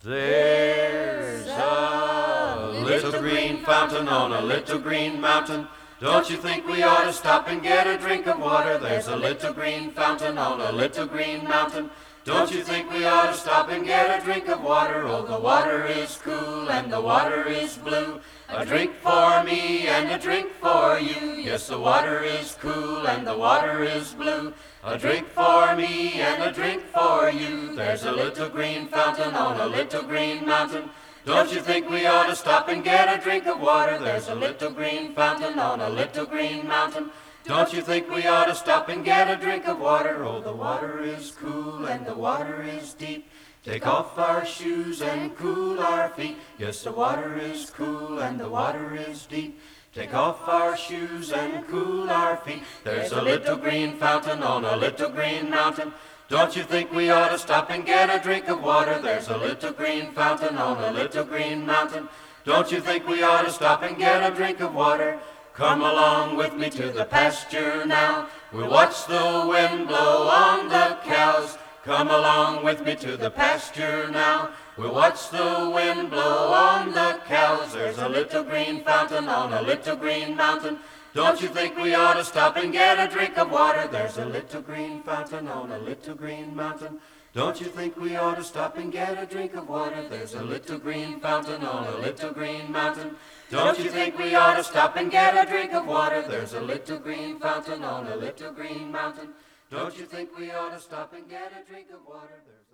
There's a little green fountain on a little green mountain. Don't you think we ought to stop and get a drink of water? There's a little green fountain on a little green mountain. Don't you think we ought to stop and get a drink of water? Oh, the water is cool and the water is blue. A drink for me and a drink for you. Yes, the water is cool and the water is blue. A drink for me and a drink for you. There's a little green fountain on a little green mountain. Don't you think we ought to stop and get a drink of water? There's a little green fountain on a little green mountain. Don't you think we ought to stop and get a drink of water? Oh, the water is cool and the water is deep. Take off our shoes and cool our feet. Yes, the water is cool and the water is deep. Take off our shoes and cool our feet. There's a little green fountain on a little green mountain. Don't you think we ought to stop and get a drink of water? There's a little green fountain on a little green mountain. Don't you think we ought to stop and get a drink of water? Come along with me to the pasture now. We'll watch the wind blow on the cows. Come along with me to the pasture now. We'll watch the wind blow on the cows. There's a little green fountain on a little green mountain. Don't you think we ought to stop and get a drink of water? There's a little green fountain on a little green mountain. Don't you think we ought to stop and get a drink of water? There's a little green fountain on a little green mountain. Don't you think we ought to stop and get a drink of water? There's a little green fountain on a little green mountain. Don't you think we ought to stop and get a drink of water? There's